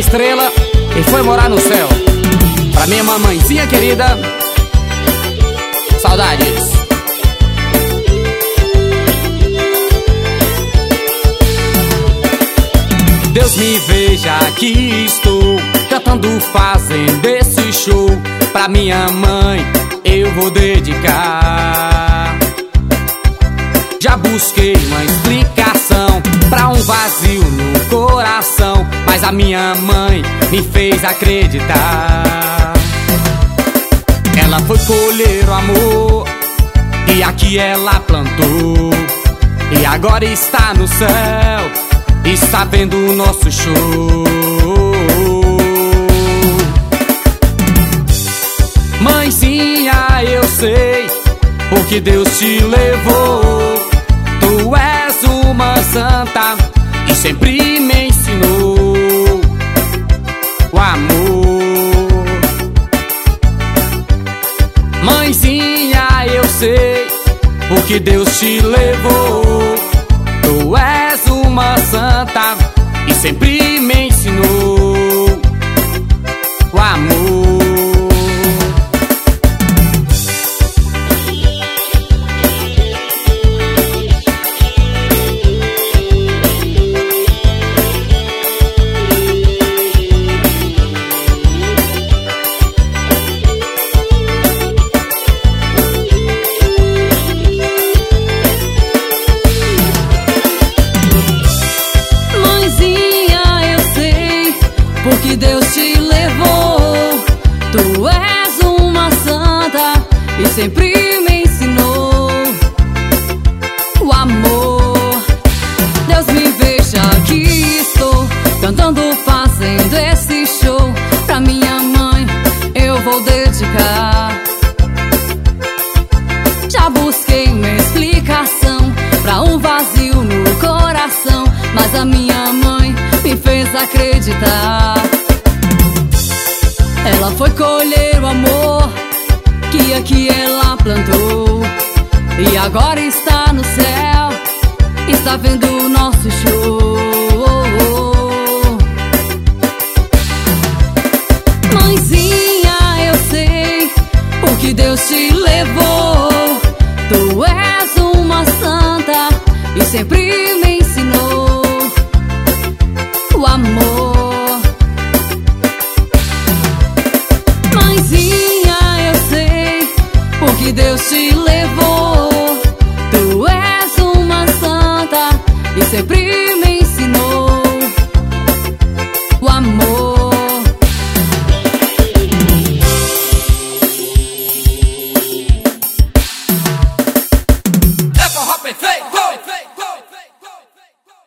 estrela e foi morar no céu. Pra minha mamãezinha querida, saudades. Deus me veja, aqui estou cantando, fazendo esse show. Pra minha mãe eu vou dedicar. Já busquei uma explicação pra um vazio no coração, mas a minha mãe me fez acreditar. Ela foi colher o amor e aqui ela plantou, e agora está no céu, está vendo o nosso show. Mãezinha, eu sei porque Deus te levou. Tu és uma santa e sempre me ensinou o amor. Mãezinha, eu sei porque Deus te levou. Tu és uma santa e sempre me ensinou o amor. Porque Deus te levou. Tu és uma santa e sempre me ensinou o amor. Deus me veja, aqui estou cantando, fazendo esse show. Pra minha mãe eu vou dedicar. Já busquei uma explicação pra um vazio no coração, mas a minha mãe me fez acreditar. Ela foi colher o amor que aqui ela plantou, e agora está no céu, está vendo o nosso show. Mãezinha, eu sei porque Deus te levou. Tu és uma santa e sempre me ensinou o amor. Mãezinha, eu sei porque Deus te levou.